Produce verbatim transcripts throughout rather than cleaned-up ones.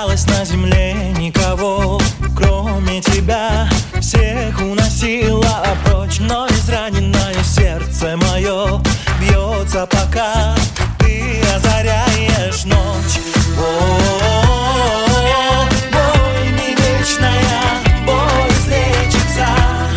осталось на земле никого, кроме тебя. Всех уносила прочь, но израненное сердце мое бьется, пока ты озаряешь ночь. О-о-о, боль не вечная, боль излечится.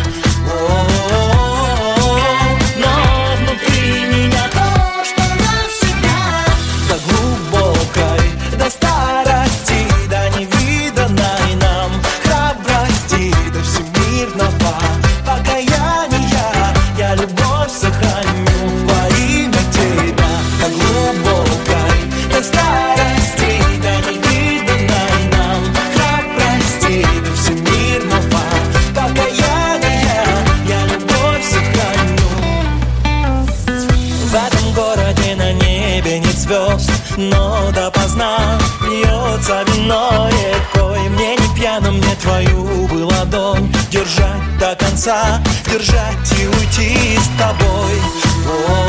О-о-о, но внутри меня то, что навсегда. До глубокой, до старости, до невиданной нам храбрости, до всемирного покаяния я любовь сохраню во имя тебя. До глубокой, до старости, до невиданной нам храбрости, до всемирного покаяния я любовь сохраню. В этом городе на небе нет звезд, но допоздна льется вино рекой. Мне не пьяным, мне твою бы ладонь держать до конца, держать и уйти с тобой. О,